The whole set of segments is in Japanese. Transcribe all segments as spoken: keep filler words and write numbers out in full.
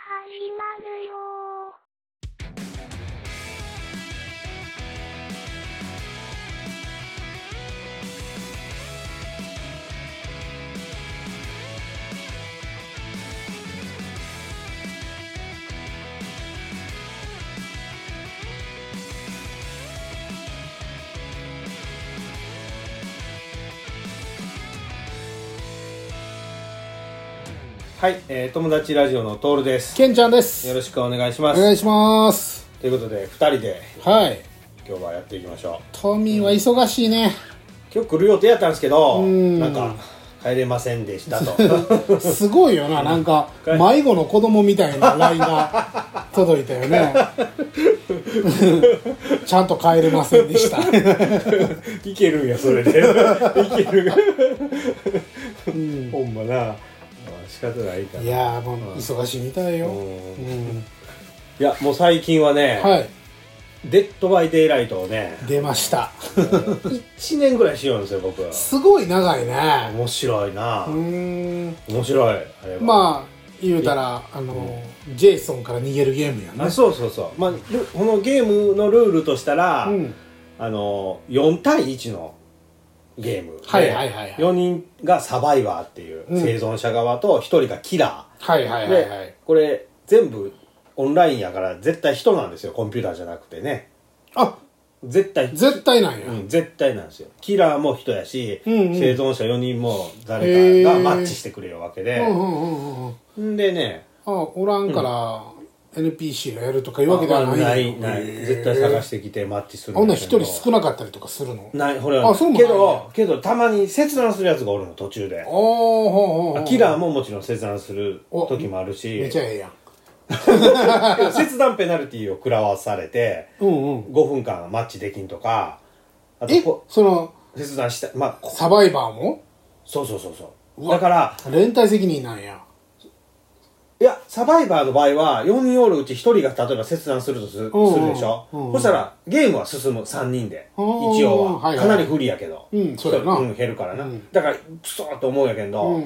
始まるよはい、えー、友達ラジオのトールです。 ケンちゃんです。 よろしくお願いします。 お願いします。 ということでふたりではい今日はやっていきましょう。 トミーは忙しいね。 今日来る予定やったんですけど、 うんなんか帰れませんでしたと。 すごいよな、なんか迷子の子供みたいな ライン が届いたよね。ちゃんと帰れませんでした。 いけるんやそれで。いける。うん、ほんまな。仕方ないから。 いやーもう忙しいみたいよ。うん、 いやもう最近はね、 はい、 デッドバイデイライトをね出ました。 いちねんぐらいしようんですよ僕は。 すごい長いね。 面白いな。 うーん、 面白いあれは。 まあ言うたらあの、うん、ジェイソンから逃げるゲームやね。 あ、そうそうそう。まあこのゲームのルールとしたら、うん、あのよんたいいちのゲームで、 はいはいはいはい、 よにんがサバイバーっていう生存者側とひとりがキラー、 はいはいはいはい、 でこれ全部オンラインやから絶対人なんですよ、コンピューターじゃなくてね。 あ、 絶対絶対なんや、 うん、絶対なんですよ。キラーも人やし、うんうん、生存者よにんも誰かがマッチしてくれるわけで、うんうんうんうん、でね、 あ、おらんから、うん、エヌピーシー がやるとかいうわけではない。 ないない絶対探してきてマッチする。 ほんなら一人少なかったりとかするの？ ない、ほら、あ、そうもないね。けどけどたまに切断するやつがおるの途中で。おーほーほー。キラーももちろん切断する時もあるし。 めちゃええやん。 切断ペナルティーを食らわされて、うんうん、ごふんかんマッチできんとか。 あとえその切断した、まあ、 サバイバーも？ そうそうそうそう。だから連帯責任なんや。 いや、サバイバーの場合はよにんおるうちひとりが例えば切断するとするでしょ、うんうん、そしたらゲームは進むさんにんで、一応は、はいはい、かなり不利やけど、うん、そうやな、うん、減るからな、うん、だからクソーと思うんやけど、うんうんうん、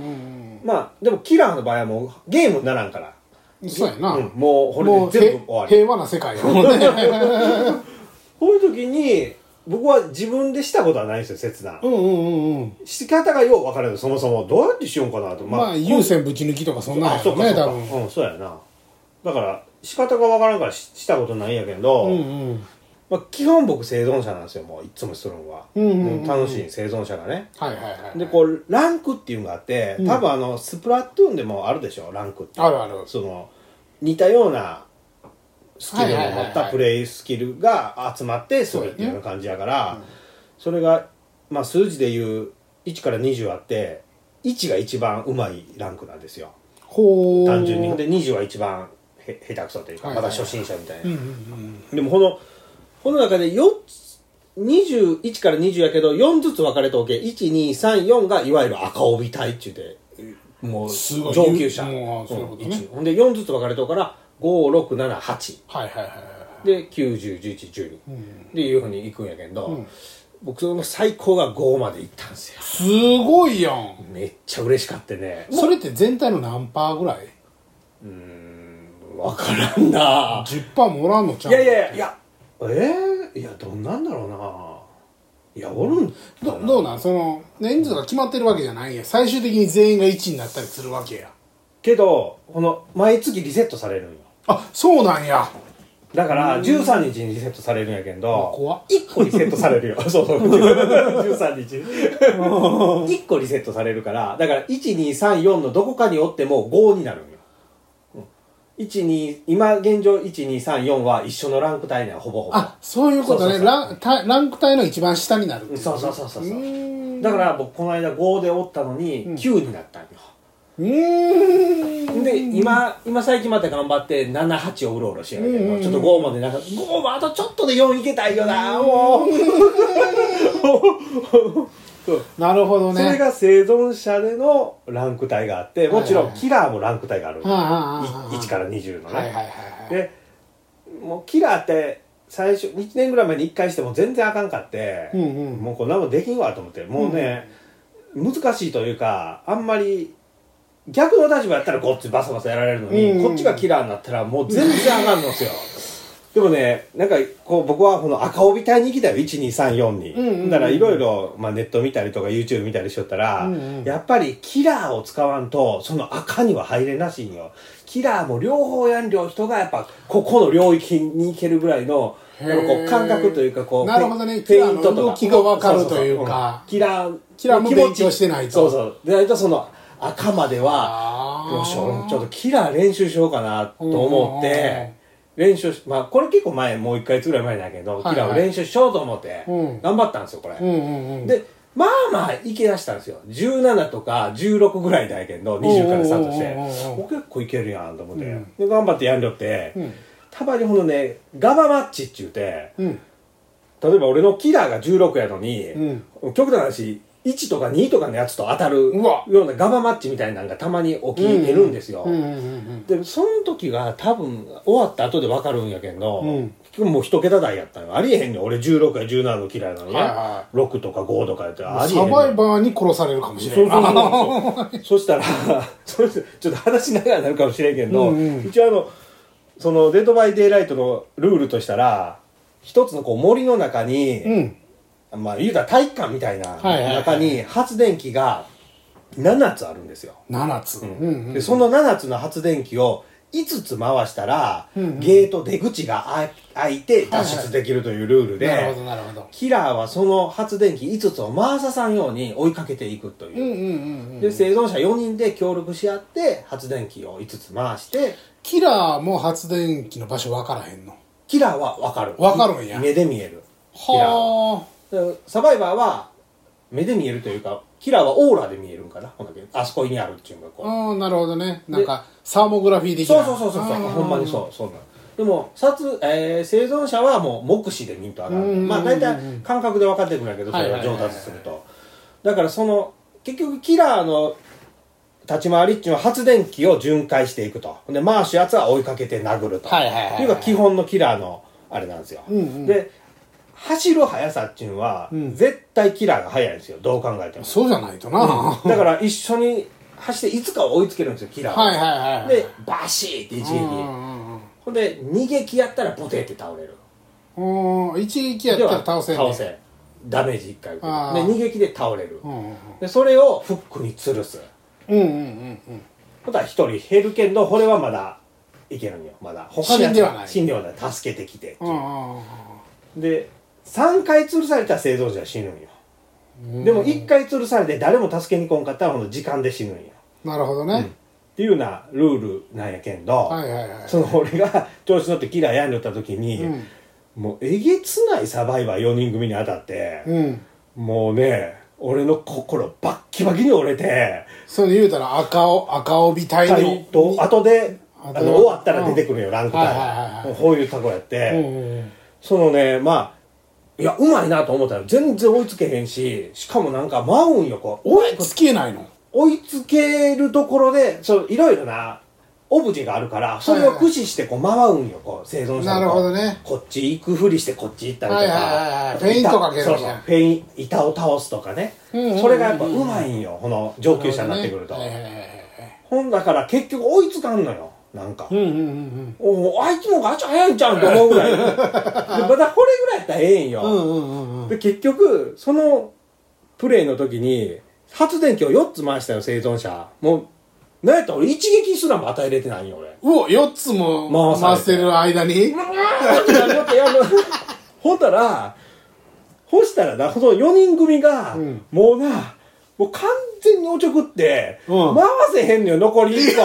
まあでもキラーの場合はもうゲームにならんから、 そうやな、 うん、もうこれで全部終わり、 平和な世界やもんね。 こういう時に僕は自分でしたことはないんですよ、切断。うんうんうんうん。仕方がよう分からない。そもそもどうやってしようかなと。 まあ、まあ、有線ぶち抜きとかそんなんやろね、多分。 うん、そうやな。だから、仕方が分からんから し, したことないんやけど、うんうん、まあ、基本僕生存者なんですよ、もういつもするのは。うんうんうんうん、楽しい生存者がね。はいはいはい、はい。で、こう、ランクっていうのがあって、多分あの、スプラトゥーンでもあるでしょ、ランクって。 あるある。 その、似たような、スキルを持ったプレイスキルが集まってするっていうような感じやから、それが、まあ、数字でいういちからにじゅうあっていちが一番うまいランクなんですよ、ほ単純に。でにじゅうは一番へ下手くそというか、まだ初心者みたいな、でもこのこの中でよっつにじゅういちからにじゅうやけどよんずつ分かれておけ、いちにさんよんがいわゆる赤帯隊って言ってもう上級者、もうそういうことね、ほんでよんずつ分かれておくからご、ろく、なな、はち、はいはいはい、できゅう、じゅう、じゅういち、じゅうに、うん、っていうふうにいくんやけど、うん、僕その最高がごまでいったんですよ。 すごいやん。 めっちゃ嬉しかってね。 それって全体の何パーぐらい？ うーん、分からんな。 じゅっパー もおらんのちゃう？ いやいやいやえー、いやどんなんだろうな。いやおるんどどうなん、その人数が決まってるわけじゃないんや。最終的に全員がいちになったりするわけやけど、この毎月リセットされるんよ。 あ、そうなんや。 だからじゅうさんにちにリセットされるんやけど、 怖っ、 いっこリセットされるよ。そうそうじゅうさんにちいっこリセットされるから、だからいちにさんよんのどこかにおってもごになるんよ。いちに今現状いちにさんよんは一緒のランク帯にはほぼほぼ。 あ、そういうことね。そうそうそう、ラン、たランク帯の一番下になるっていう。 そうそうそうそう。だから僕この間ごでおったのにきゅうになったんよ。うーん、で今今最近また頑張ってななはちをうろうろしやるけど、ちょっとごまでなんかごもあとちょっとでよんいけたいよなもう。 なるほどね。 それが生存者でのランク帯があって、もちろんキラーもランク帯がある、はい、いちからにじゅうのね、はいはいはいはい、でもうキラーって最初いちねんぐらい前にいっかいしても全然あかんかって、うんうん、もうこんなもんできんわと思って、もうね、うん、難しいというかあんまり逆の立場やったらこっちバサバサやられるのに、 うんこっちがキラーになったらもう全然あかんのですよ。でもね、なんかこう僕はこの赤帯隊に行きたよ、いちにさんよんに。 うんうんうん、 だからいろいろネット見たりとか YouTube 見たりしとったら、うんうん、やっぱりキラーを使わんとその赤には入れなしんよ。キラーも両方やんりょ人がやっぱここの領域に行けるぐらいのやっぱこう感覚というかこうなるほどね、キラーの動きが分かるというか、 キラーキラーも勉強してないと。 そうそう。でないとその赤まではよしちょっとキラー練習しようかなと思って練習し、まあこれ結構前もういっかげつぐらい前だけど、はいはい、キラーを練習しようと思って頑張ったんですよこれ、うんうんうん、でまあまあいけ出したんですよ。じゅうななとかじゅうろくぐらいだけどにじゅうからスタートして結構いけるやんと思って、うん、で頑張ってやんりょって、うん、たまにほんのねガバマッチって言うて、うん、例えば俺のキラーがじゅうろくやのに、うん、極端な話いちとかにとかのやつと当たるようなガバマッチみたいなのがたまに起きてるんですよ。でその時が多分終わった後で分かるんやけど、うん、もう一桁台やったのありえへんねん。俺じゅうろくやじゅうななの嫌いなのね、はいはい、ろくとかごとかやってありえへんねん。 サバイバーに殺されるかもしれない。 そうそうそうそしたらそれちょっと話しながらになるかもしれんけど、うんうん、一応あのそのデッドバイデイライトのルールとしたら一つのこう森の中に、うんまあ言うたら体育館みたいな中に発電機がななつあるんですよ。 ななつ、うんうん、でそのななつの発電機をいつつ回したら、うんうん、ゲート出口が開いて脱出できるというルールで、はいはい、なるほどなるほど。キラーはその発電機いつつを回ささんように追いかけていくという、うんうんうんうん、で生存者よにんで協力し合って発電機をいつつ回して。 キラーも発電機の場所分からへんの？ キラーは分かる。 分かるんや。 目で見える。キラーはサバイバーは目で見えるというかキラーはオーラで見えるんかな。ほんだけあそこにあるっていうのがこう。 ああなるほどね。なんかサーモグラフィー的な。 そうそうそうそうほんまにそうそうなの。でも殺、えー、生存者はもう目視で見んとあかん。まあ大体感覚で分かってくるんやけどそれが上達すると。だからその結局キラーの立ち回りっていうのは発電機を巡回していくと。で回すやつは追いかけて殴ると。はいはいはいはい、っていうのが基本のキラーのあれなんですよ。うんうん、で走る速さっていうのは、うん、絶対キラーが速いんですよ。どう考えても。 そうじゃないとな、 うん、だから一緒に走っていつか追いつけるんですよキラーは。はいはいはい、でバシーって一撃、ほんで二撃やったらボテって倒れる。 うん一撃やったら倒せる、 ね、倒せダメージいっかい受ける。で二撃で倒れる、うんうんうん、でそれをフックに吊るす。うんうんうんうんほんとは一人減るけどこれはまだいけるんよ。まだ他のやつは死んではない助けてきてっていう、うんうんうん、でさんかい吊るされたら生存者は死ぬんよ。でもいっかい吊るされて誰も助けに来んかったらほんと時間で死ぬんよ。 なるほどね、うん、 っていうようなルールなんやけんど、はいはいはい、その俺が調子乗ってキラーやんでった時に、うん、もうえげつないサバイバーよにん組に当たって、うん、もうね俺の心バッキバキに折れて。 それ言うたら赤お赤帯隊のと後であの終わったら出てくるよ、うん、ランク隊、はいはいはいはい、こういうとこやって、うんうん、そのねまあいやうまいなと思ったら全然追いつけへんし、しかもなんか舞うんよこう追いつけないの。 追いつけるところでそういろいろなオブジェがあるからそれを駆使してこう回うんよこう生存者のなるほど、ね、 こっち行くふりしてこっち行ったりとか、はいはいはい、 フェイントかけるじゃん。 そうそうフェイン板を倒すとかね、うんうんうんうん、それがやっぱうまいんよこの上級者になってくると、ねはいはいはい、ほんだから結局追いつかんのよなんか、うんうんうん、おあいつのがあっち早いんちゃうんと思うぐらいでまだこれぐらいやったらええんよ、うんうんうんうん、で結局そのプレイの時に発電機をよっつ回したよ生存者。もうなんやったら俺一撃すらも与えれてないんよ俺。 うおよっつも回せる間にほんたらほしたらなそのよにん組が、うん、もうなもう完全におちょくって、うん、回せへんのよ残りいっこ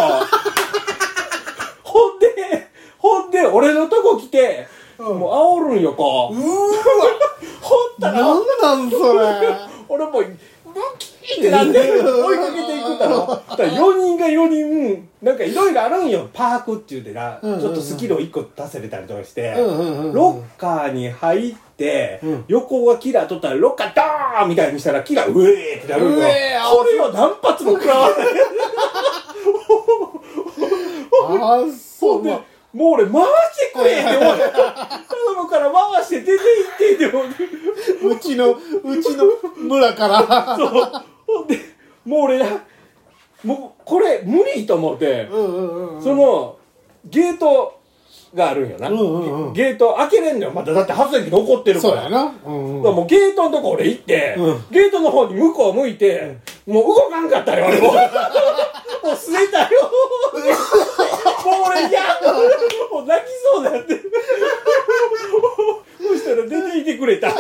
ほんでほんで俺のとこ来て、うん、もう煽るんよこううーわほったらなんなんそれ俺もうブキーってなって追いかけていくだろ。だからよにんがよにんなんかいろいろあるんよ。パークって言うてな、うんうんうん、ちょっとスキルをいっこ足せれたりとかして、うんうんうんうん、ロッカーに入って、うん、横がキラー取ったらロッカードーンみたいにしたらキラーウェーってなるんよ。これを何発も食らわないあそうでもう俺回してくれって思って頼むから回して出て行ってって思ってうちのうちの村からそうほんでもう俺なもうこれ無理と思って、 うんうんうんうん、 そのゲートがあるんよな、 うんうんうん、 ゲート開けれんのよまだ。だって発電機残ってるから。 そうやな、うんうん、 だからもうゲートのとこ俺行って、うん、ゲートの方に向こう向いて、うん、もう動かんかったよ俺ももうすねたよもう俺いやもう泣きそうだってそしたら出ていてくれたもう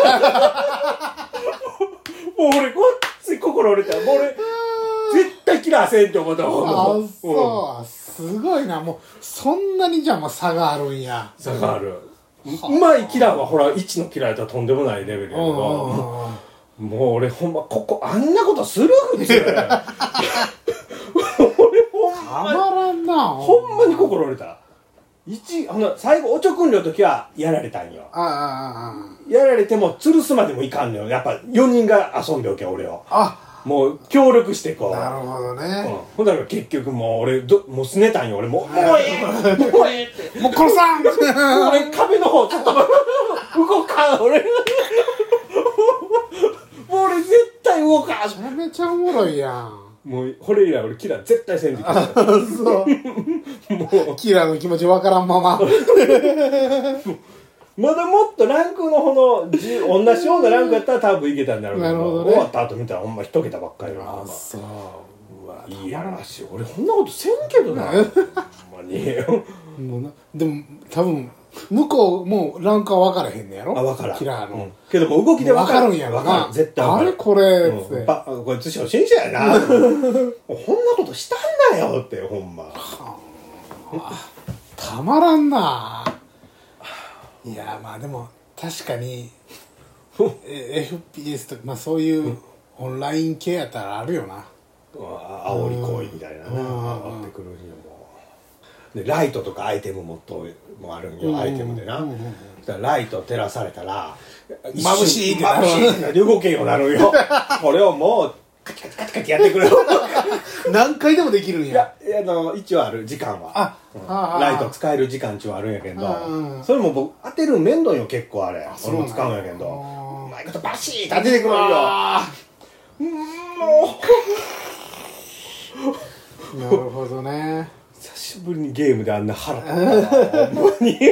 俺こっち心折れた。もう俺絶対キラーせんって思ったもん。 あ、そう、うん、すごいな。もうそんなにじゃあもう差があるんや。 差がある。うまいキラーはほらいちのキラーやったらとんでもないレベルやけど、もう俺ほんまここあんなことする普通俺ほんまたまらんな。 ほんまに心折れた。一あの最後おちょくんりょうの時はやられたんよ。 ああああ、 やられても吊るすまでもいかんのよ。やっぱよにんが遊んでおけ俺を。 あ、 もう協力してこう。 なるほどね。 うん、ほんだら結局もう俺どもうすねたんよ俺もうもうええもうええってもう殺さん俺壁の方ちょっと動かん俺もう俺絶対動かん。 めちゃめちゃおもろいやん。 もうこれ以来俺キラー絶対せんできた。 そうもうキラーの気持ちわからんまままだもっとランクのほの同じようなランクやったら多分いけたんだろうけど、 なるほどね、 終わった後見たらほんま一桁ばっかりよ。 あ、そう、うわ、 いやらしい。俺こんなことせんけどなほんまにもうな。でも多分向こうもうランクは分からへんねやろ。 あ、分からん。 キラーの、うん、 けども動きで分かる。 分かるんやろな。 絶対分かる。 あれこれっつって、 うん、ばこいつ初心者やなこんなことしたんだよってほんま、はあ、たまらんな。いやまあでも確かにエフピーエス とか、まあ、そういうオンライン系やったらあるよな。 煽り行為みたいなね、上ってくるにもでライトとかアイテムもともあるんよ、アイテムでな、うんうんうん、だからライト照らされたら眩しいってなる、 眩しい動けんようになるよこれをもうカチカチカチカチやってくれよ何回でもできるんや。 いや、あの一応ある時間は、あ、うん、あライト使える時間中はあるんやけど、うん、それも僕当てる面倒よ結構あれ。あ俺も使うんやけど、うまいことバシーッと当ててくるんよ。うんもうなるほどね。 久しぶりにゲームであんな腹立ったほんまに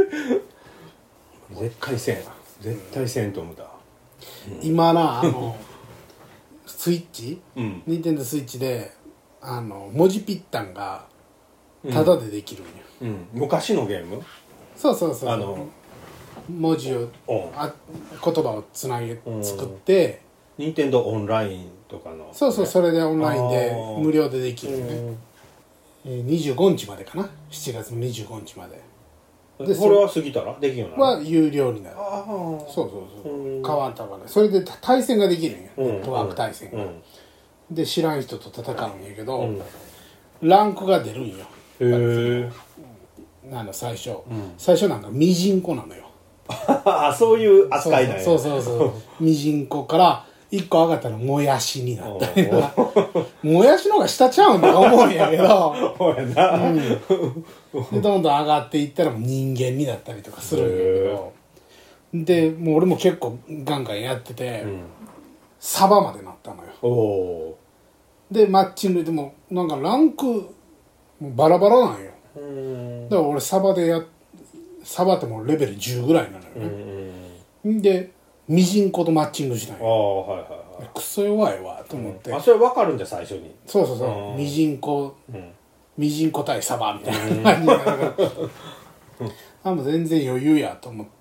絶対せん絶対せんと思った、 うん、今なあのスイッチ、うん、ニンテンドースイッチであの文字ピッタンがタダでできるんよ、 うんうん、昔のゲーム。 そうそうそう、あの文字をあ言葉をつなげ作ってニンテンドーオンラインとかの、ね、 そうそう、それでオンラインで無料でできるね、えー、にじゅうごにちまでかな、しちがつのにじゅうごにちまででこれは過ぎたらできるようになるは有料になる。あそうそうそう、変わったからそれで対戦ができるんよ、ネットワーク対戦が、うん、で知らん人と戦うんやけど、うん、ランクが出るんよ。へえ。あの最初、うん、最初なんかミジンコなのよあそういう扱いなんや。 そうそうそうそうミジンコからいっこ上がったらもやしになったりもやしの方が下ちゃうんとか思うんやけどそうやな、うん、でどんどん上がっていったら人間になったりとかするんやけど、でもう俺も結構ガンガンやってて、うん、サバまでなったのよ。おでマッチングでもなんかランクもうバラバラなんよ。うんだから俺サバでやサバってもうレベルじゅうぐらいなのよね。んでミジンコとマッチングしたんよ。ああはいはいはい。クソ弱いわと思って。うん、あそれ分かるんじゃ最初に。そうそうそう。ミジンコ、うん、ミジンコ対サバみたいな感じだから。あもう全然余裕やと思って、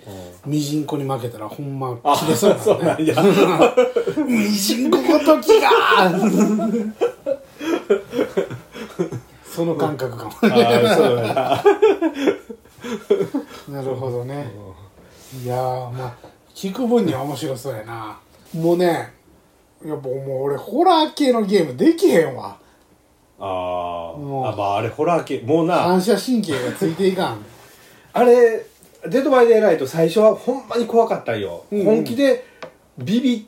うん、ミジンコに負けたらほんま切れそうだね。ミジンコごときがその感覚かも。あそうだな。なるほどね。いやーまあ。聞く分には面白そうやな。もうねやっぱもう俺ホラー系のゲームできへんわ。あもうあまああれホラー系もうな反射神経がついていかんあれデッドバイデイライト最初はほんまに怖かったんよ、うんうん、本気でビビっ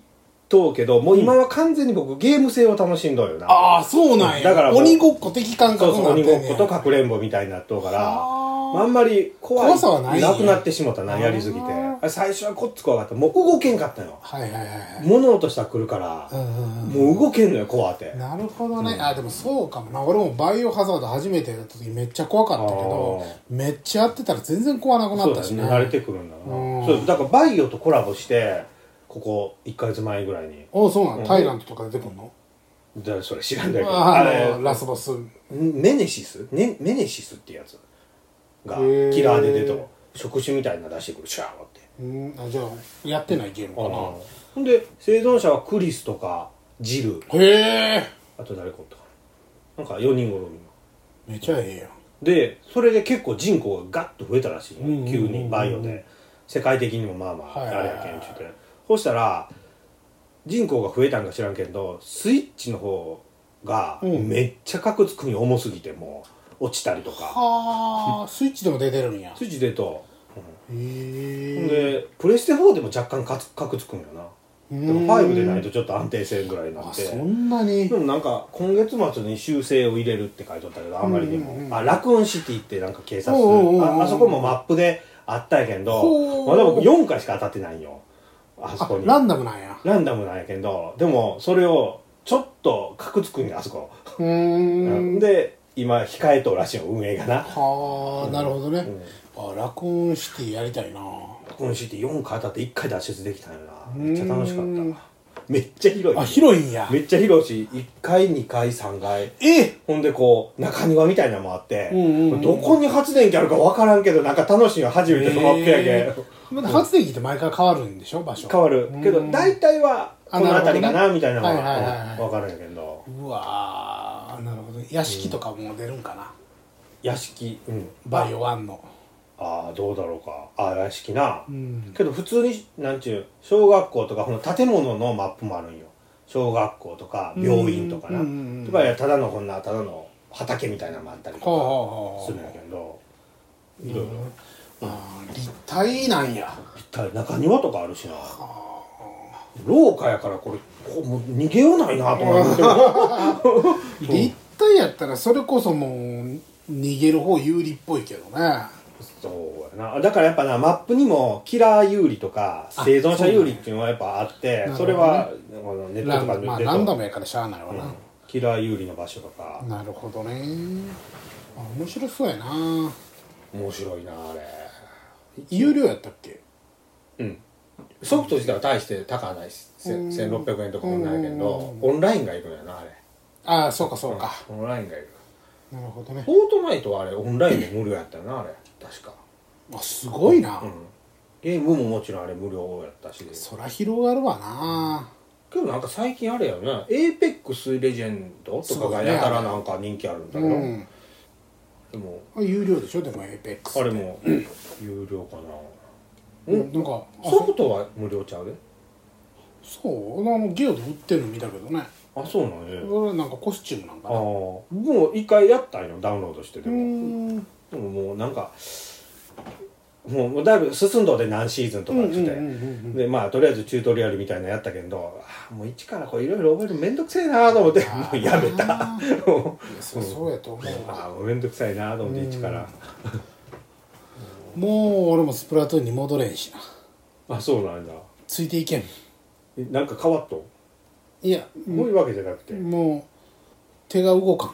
とうけどもう今は完全に僕ゲーム性を楽しんどるよな、 ああそうなんや。 だから鬼ごっこ的感覚になってんねや。 そうそう鬼ごっことかくれんぼみたいになっとうから、あんまり怖い怖さはないんやなくなってしもたな、やりすぎて。最初はこっつ怖かった。もう動けんかったよ。 はいはいはいはい。 物音したら来るから、うんうんうん、もう動けんのよ怖って。 なるほどね、うん、あでもそうかもな。俺もバイオハザード初めてやった時めっちゃ怖かったけど、めっちゃやってたら全然怖なくなったしね。 そうだね、慣れてくるんだな、うん、そうだからバイオとコラボしてここいっかげつまえぐらいに。 ああそうなの、うん、タイランドとか出てくるの？ だからそれ知らんだけど、 ああのラスボスメネシス、ね、メネシスってやつがキラーで出と触手みたいなの出してくるシャーって。 うんあじゃあやってないゲームかな。 ほんで生存者はクリスとかジル、 へえ、 あと誰かおったかな、なんかよにんごろみんなめちゃええやん。 でそれで結構人口がガッと増えたらしい、うんうん、急にバイオで世界的にもまあまああれやけんちゅうて、そしたら人口が増えたんか知らんけどスイッチの方がめっちゃカクつくに重すぎてもう落ちたりとか、 はあスイッチでも出てるんや。 スイッチ出と、 うん、へえ。 ほんでプレステフォーでも若干カクつくんよな。でもファイブでないとちょっと安定性ぐらいになって。 そんなに。 でもなんか今月末に修正を入れるって書いてあったけど、あんまりにも、うんうん、あラクーンシティってなんか警察、あ, あそこもマップであったんやけど、まだ僕よんかいしか当たってないんよ、あそこに。 ランダムなんや。 ランダムなんやけど、でもそれをちょっとカクつくんやあそこ。うーんで今控えとうらしいよ運営がな。 はあ、うん、なるほどね、うん、あラクーンシティやりたいな。 ラクーンシティよんかい当たっていっかい脱出できたんやな。めっちゃ楽しかった。めっちゃ広い。 あ広いんや。 めっちゃ広いしいっかいにかいさんがい、 えほんでこう中庭みたいなのもあって、うんうんうん、どこに発電機あるか分からんけどなんか楽しいの初めて泊まってやけ、 うん、発電機って毎回変わるんでしょ場所。 変わるけど大体はこの辺りかなみたいなのが分かるんやけど。 うわーなるほど。屋敷とかも出るんかな、うん、 屋敷、うん、 バイオワンの。 ああどうだろうか。ああ屋敷な、うん、けど普通になんちゅう小学校とかこの建物のマップもあるんよ。小学校とか病院とかな、うんうんうん、とかただのこんなただの畑みたいなのもあったりとかするんやけど、いろいろ、 うん、あ立体なんや。 立体中庭とかあるしな。廊下やからこれこもう逃げようないなと思って立体やったらそれこそもう逃げる方有利っぽいけどね。 そうやな。だからやっぱなマップにもキラー有利とか生存者有利っていうのはやっぱあって、 そ, それはネットとかで、 まあ、ランダムやからしゃあないわな、うん、 キラー有利の場所とか。 なるほどね。あ面白そうやな。 面白いなあれ。 有料やったっけ。 うんソフト自体は大して高ないしせんろっぴゃくえんとかもないけどオンラインがいるんやなあれ。 ああそうかそうか、 うん、オンラインがいる。 なるほどね。 フォートナイトはあれオンラインで無料やったよなあれ確か。 あすごいな、 うん、ゲームももちろんあれ無料やったし。 そら広がるわな、 うん、けどなんか最近あれやなエーペックスレジェンドとかがやたらなんか人気あるんだけど、ねうん、でも有料でしょでもエーペックスあれも有料かな。 うん、なんかソフトは無料ちゃうで。 そうあのゲオで売ってるの見たけどね。 あそうなんや。 これなんかコスチュームなんかな。あもう一回やったんよダウンロードして。でもでももうなんかもうだいぶ進んどで何シーズンとかっててでまあとりあえずチュートリアルみたいなのやったけどあもう一からこういろいろ覚えるのめんどくせえなと思ってもうやめた。 そうそうやと思う。 あもうめんどくさいなと思って一からもう俺もスプラトゥーンに戻れんしな。あそうなんだ。 ついていけん。 なんか変わっといやこういうわけじゃなくてもう手が動かん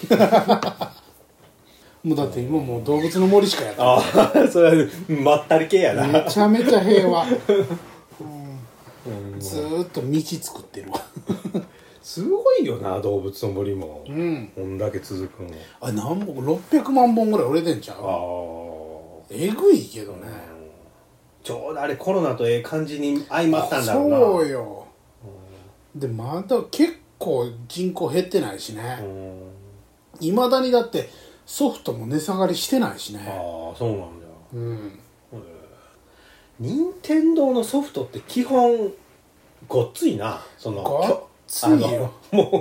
もうだって今もう動物の森しかやってない。 ああそれはまったり系やな。 めちゃめちゃ平和、うんうん、ずーっと道作ってるわすごいよな動物の森も、うん、こんだけ続くの。 あ何本ろっぴゃくまんぼんぐらい売れてんちゃう。あえぐいけどね、うん、 ちょうどあれコロナとええ感じに相まったんだろうな。 そうよ、うん、でまだ結構人口減ってないしねいま、うん、だにだってソフトも値下がりしてないしね。 ああそうなんだ。 うん任天堂のソフトって基本ごっついな。そのごっついよ。 もう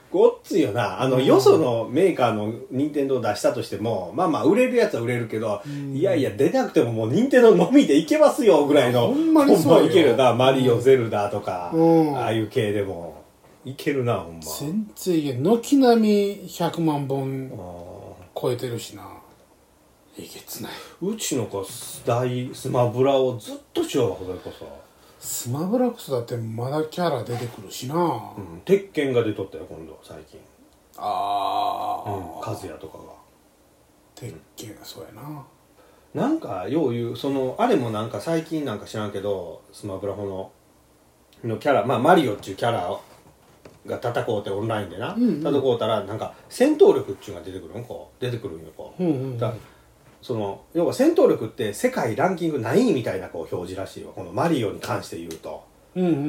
ごっついよな。あの、うん、よそのメーカーの任天堂出したとしても、まあまあ売れるやつは売れるけど、うん、いやいや出なくてももう任天堂のみでいけますよぐらいの、 ほんまにそうよ。 いけるな。マリオ、ゼルダとか、うん、ああいう系でもいけるな、ほんま。 全然いける。軒並みひゃくまんぼん超えてるしな。えげつない。 うちの子大スマブラをずっとしようわ、ほどこそ。 スマブラこそだってまだキャラ出てくるしな、うん、 鉄拳が出とったよ今度最近。 ああ、 うん、和也とかが鉄拳、うん、そうやな。 なんかよう言うそのあれもなんか最近なんか知らんけどスマブラほののキャラまあマリオっていうキャラが戦うてオンラインでな、うんうん、戦うたらなんか戦闘力っていうのが出てくるんこう出てくるんよこう、うんうんうん、だその要は戦闘力って世界ランキング何位みたいなこう表示らしいわこのマリオに関して言うと、うんうんうんうん、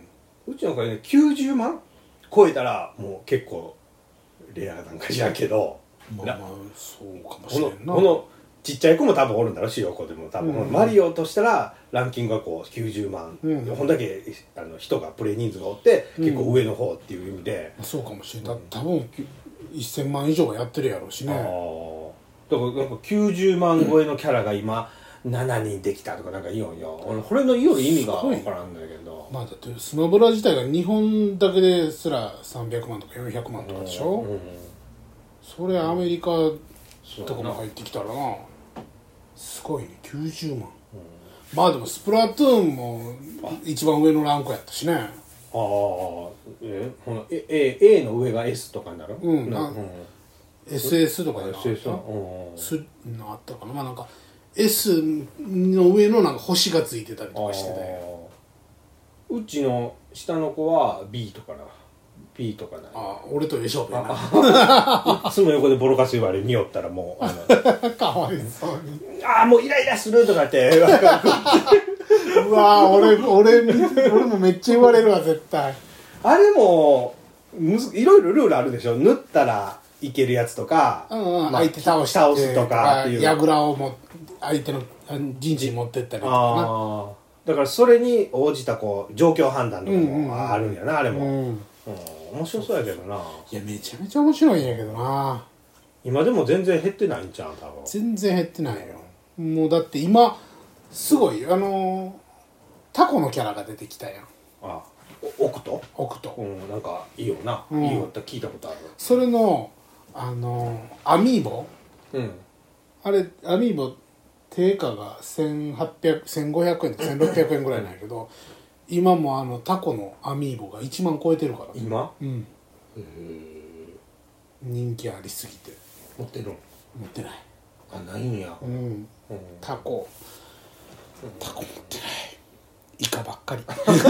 うちの子ねきゅうじゅうまん超えたらもう結構レアなんか知らんけど、 まあまあそうかもしれんな。 このこのちっちゃい子も多分おるんだろしよ子でも多分、うんうん、マリオとしたらランキングがこうきゅうじゅうまん、うんうん、ほんだけあの人がプレイ人数がおって結構上の方っていう意味で、 うん、そうかもしれん。だ多分せんまん以上はやってるやろうしね。 あだからなんかきゅうじゅうまん超えのキャラが今しちにんできたとかなんか言うんよ。俺これの言う意味が分からんだけど、 まあだってスマブラ自体が日本だけですらさんびゃくまんとかよんひゃくまんとかでしょ、うんうん、それアメリカとかも入ってきたらなすごいねきゅうじゅうまん、うん、まあでもスプラトゥーンも一番上のランクやったしね。ああえほな A, A の上が S とかになるうんな、うん、エスエス とかでなエスエス うんすあったかな。まあなんか S の上のなんか星がついてたりとかしてたよ。 うちの下の子は B とかな B とかな。 ああ俺と一緒やな。 いつも横でボロカス言われ見よったらもうあのかわいそうにああもうイライラするとかってうわ俺俺俺もめっちゃ言われるわ絶対。 あれもむずいろいろルールあるでしょ。縫ったらいけるやつとか、 うんうんまあ、相手倒して倒すとかっていうやぐらをも相手の陣地に持ってったりとかな。 あだからそれに応じたこう状況判断とかもあるんやな、うんうん、あれも、うんうん、面白そうやけどな。 いやめちゃめちゃ面白いんやけどな。 今でも全然減ってないんちゃう多分。 全然減ってないよ。もうだって今すごいあのー、タコのキャラが出てきたやん。 あオクトオクト、 うん、なんかいいよな、うん、いいよって聞いたことある。 それのあのアミーボ、うん、あれアミーボ定価がせんはっぴゃく、せんごひゃくえんとかせんろっぴゃくえんぐらいなんやけど今もあのタコのアミーボがいちまん超えてるから今、 うん、へ人気ありすぎて。 持ってるの？ 持ってない。 あないんや、うんうん、タコタコ持ってないイカばっかり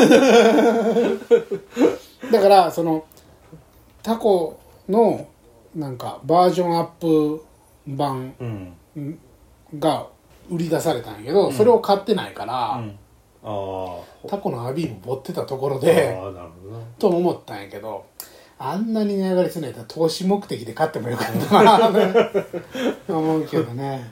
だからそのタコのなんかバージョンアップ版が売り出されたんやけど、うん、それを買ってないから、うん、あタコのアビーも持ってたところであなるほど、ね、 と思ったんやけどあんなに値上がりするんやったら投資目的で買ってもよかったな思うけどね、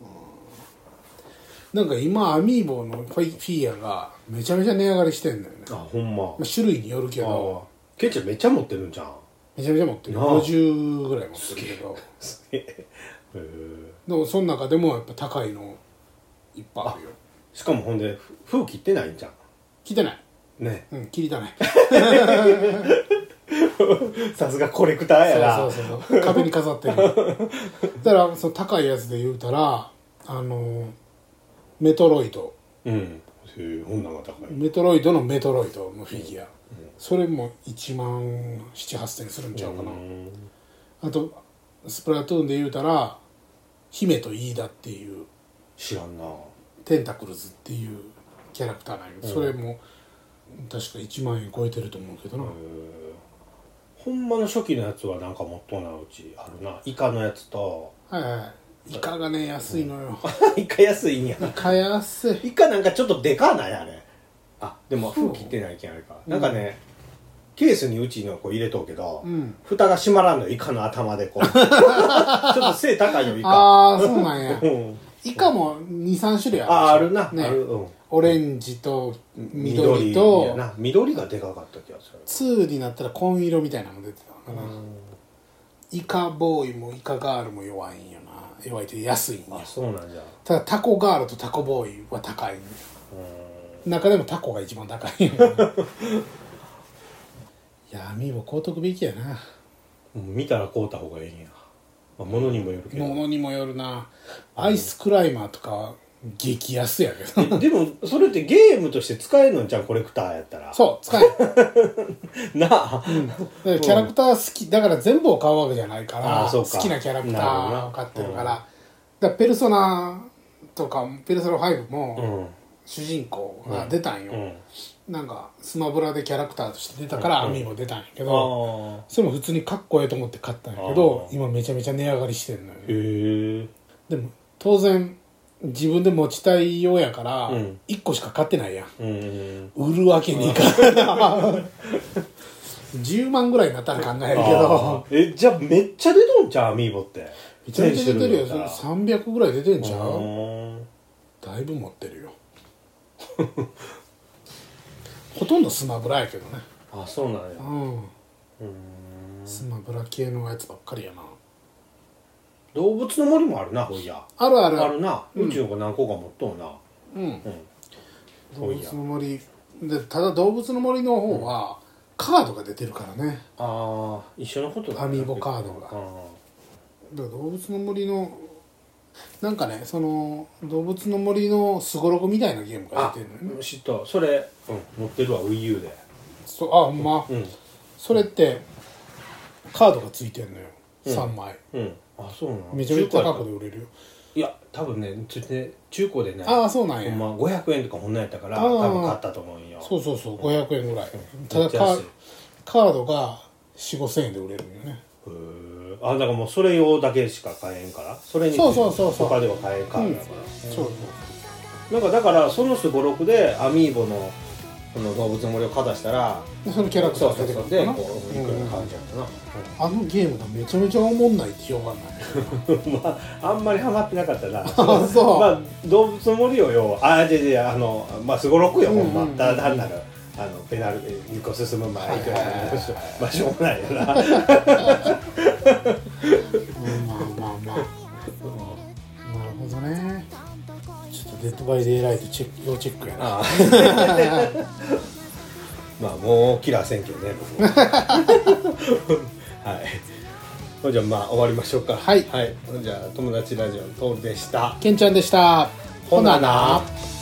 うん、なんか今アミーボのフィギュアがめちゃめちゃ値上がりしてんのよね。 あほんま、 まあ、種類によるけどケンちゃんめっちゃ持ってるんじゃん。 めちゃめちゃ持ってる。ごじゅうぐらい持ってるけどすげえへでもその中でもやっぱ高いのいっぱいあるよ。 しかもほんで封切ってないんじゃん。 切ってないねうん切りたないさすがコレクターやな。 そうそうそう壁に飾ってるだからその高いやつで言うたらあのメトロイド、 うん、こんなのが高い。 メトロイドのメトロイドのフィギュア、うん、それもいちまんなな、はっせんするんちゃうかな。あとスプラトゥーンで言うたら姫とイーダっていう知らんなテンタクルズっていうキャラクターなんやけど、うん、それも確かいちまんえん超えてると思うけどな。 ほんまの初期のやつはなんかもっとなうちあるな。イカのやつとはいはいイカがね安いのよ、 うん、イカ安いんや。 イカ安い。 イカなんかちょっとでかないあれ。あでも封切ってないけんあれか、うん、なんかねケースにうちのこう入れとうけど、うん、蓋が閉まらんのイカの頭でこうちょっと背高いよイカ。 ああそうなんや、うん、 イカもにさん種類ある。 ああるな、 ね、 ある、うん、 オレンジと緑と緑な、緑がでかかった気がする。 ツーになったら紺色みたいなのも出てたのかな。イカボーイもイカガールも弱いんよな。弱いと安いんや。 あ、そうなんじゃ。 ただタコガールとタコボーイは高いんや。中でもタコが一番高いんや。いや、アミーボ買うとくべきやな。 見たら買うた方がいいんや。まあ、物にもよるけど。 物にもよるな。アイスクライマーとか激安やけど。 でもそれってゲームとして使えるのんちゃう、コレクターやったら。 そう、使える。 なあ、 うん、だからキャラクター好きだから全部を買うわけじゃないから、 あ、そうか、 好きなキャラクターを買ってるから、だからペルソナとかペルソナファイブも主人公が出たんよ、うんうん、なんかスマブラでキャラクターとして出たからアミーボ出たんやけど、うん、それも普通にかっこええと思って買ったんやけど、今めちゃめちゃ値上がりしてんのよ。へえ。でも当然自分で持ちたいようやから、うん、いっこしか買ってないやん、うんうん、売るわけにいかないじゅうまんぐらいになったら考えるけど。 え、じゃあめっちゃ出とんちゃう、アミーボって。 めちゃめちゃ出てるよ。さんびゃくぐらい出てんちゃう。だいぶ持ってるよ。ほとんどスマブラやけどね。 あ、そうなんや。うん。うん、 スマブラ系のやつばっかりやな。 動物の森もあるな、ほいや。 あるあるあるな。宇宙が何個か持っとんな。うん。うん、 動物の森で、ただ動物の森の方は、うん、カードが出てるからね。 ああ、一緒のことだね。 アミーボカードが。だから動物の森のなんかね、その動物の森のすごろくみたいなゲームが出てるのよね。 知った。それ、うん、持ってるわ、 WiiU で。 そう、あ、ほんま、うん、それってカードがついてんのよ、うん、さんまい、うん、あ、そうなの。めちゃめちゃ高くで売れるよ。いや、多分ね、中古でね、 ああ、そうなんや、 ほんまごひゃくえんとかほんなんやったから、多分買ったと思うんよ。 そうそうそう、ごひゃくえんぐらい、うん、ただカー、カードがよん、ごせんえんで売れるんよね。 へえ。あ、だからもうそれ用だけしか買えんから、それにそうそうそうそう、 他では買えんカードだから、 うん、そうそう、 なんかだからそのすごろくでアミーボのその動物の森をかざしたら、 そのキャラクターが出てくるかな。 こういくら感じやったな、 うん、あのゲームがめちゃめちゃおもんないって評判なんやまああんまりハマってなかったな。 あ、そう。 まあ動物の森をよ、ああ、じゃじゃあのまあすごろくよ、ほんま。ただ単なるあのペナルにこ進む前いくらまあしょうもないよな。まあまあまあ、 なるほどね。ちょっとデッドバイデイライトチェック要チェックやな。あまあもうキラー選挙ね。はい。じゃあまあ終わりましょうか。 はい。 はい。じゃあ友達ラジオのトールでした。 ケンちゃんでした。ほなな。